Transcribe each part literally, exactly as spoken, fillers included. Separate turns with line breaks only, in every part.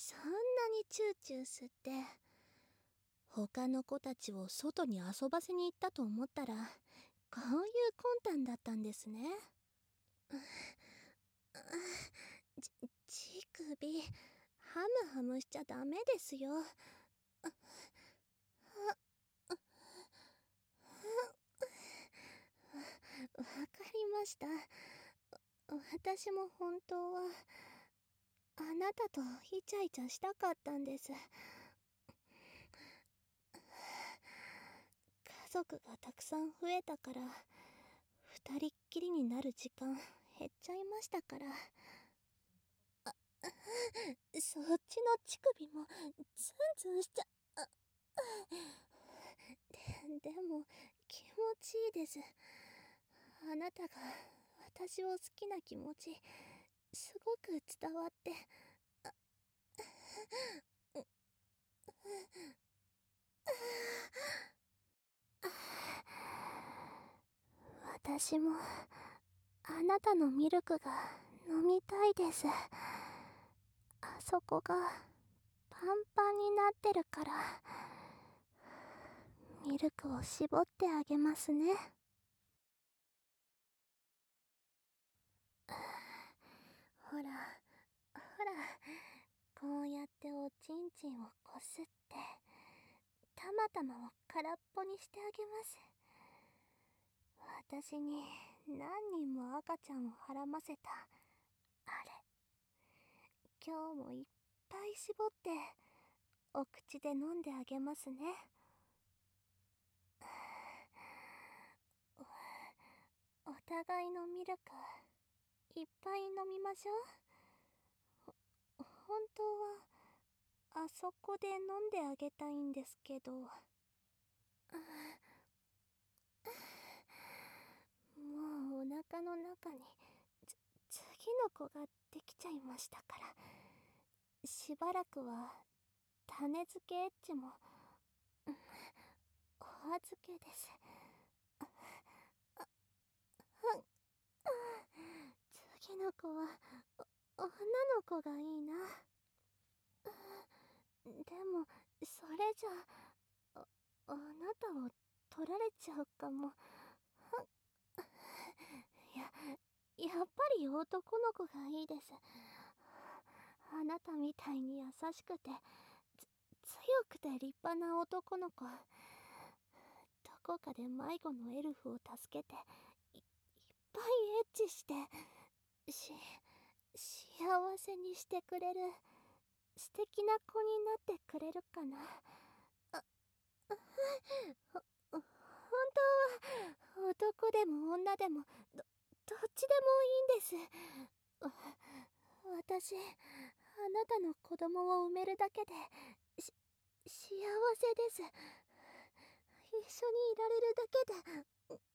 そんなにチューチュー吸って、他の子たちを外に遊ばせに行ったと思ったら、こういう魂胆だったんですね。ち、乳首、ハムハムしちゃダメですよ。わかりました。私も本当は、あなたとイチャイチャしたかったんです。家族がたくさん増えたから、二人っきりになる時間減っちゃいましたから。そっちの乳首もツンツンしちゃ、で、でも気持ちいいです。あなたが私を好きな気持ち、すごく伝わって。私もあなたのミルクが飲みたいです。あそこがパンパンになってるから、ミルクを絞ってあげますね。ほら、ほら、こうやっておちんちんをこすって、たまたまを空っぽにしてあげます。私に何人も赤ちゃんをはらませた、あれ。今日もいっぱい絞って、お口で飲んであげますね。お、お互いのミルク、いっぱい飲みましょう。ほ、本当は、あそこで飲んであげたいんですけど。もうお腹の中に、つ、次の子ができちゃいましたから。しばらくは、種付けエッチも、お預けです。次の子は、お、女の子がいいな。でも、それじゃあ、あなたを取られちゃうかも。や、やっぱり男の子がいいです。あなたみたいに優しくて、つ、強くて立派な男の子。どこかで迷子のエルフを助けて、い、いっぱいエッチして、し、幸せにしてくれる、素敵な子になってくれるかな。あ、ほ、本当は、男でも女でも、ど、どっちでもいいんです。わ、私、あなたの子供を産めるだけで、し、幸せです。一緒にいられるだけで、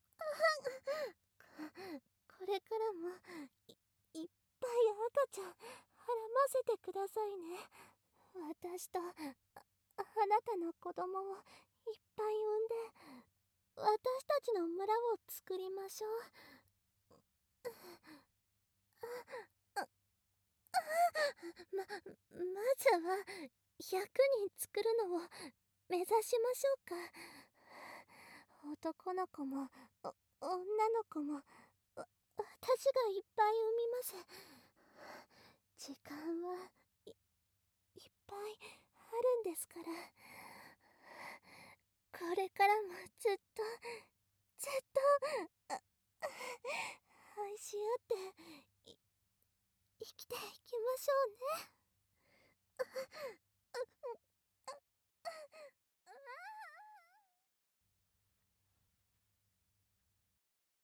こ、これからも、い、いっぱい赤ちゃん、はらませてくださいね。私と、あ、あなたの子供をいっぱい産んで、私たちの村を作りましょう。ま、まずは、ひゃくにん作るのを目指しましょうか。男の子も、お、女の子も、わ、私がいっぱい産みます。時間は、い、いっぱいあるんですから。これからもずっと、ずっと、あ、愛し合って、い、生きていきましょうね。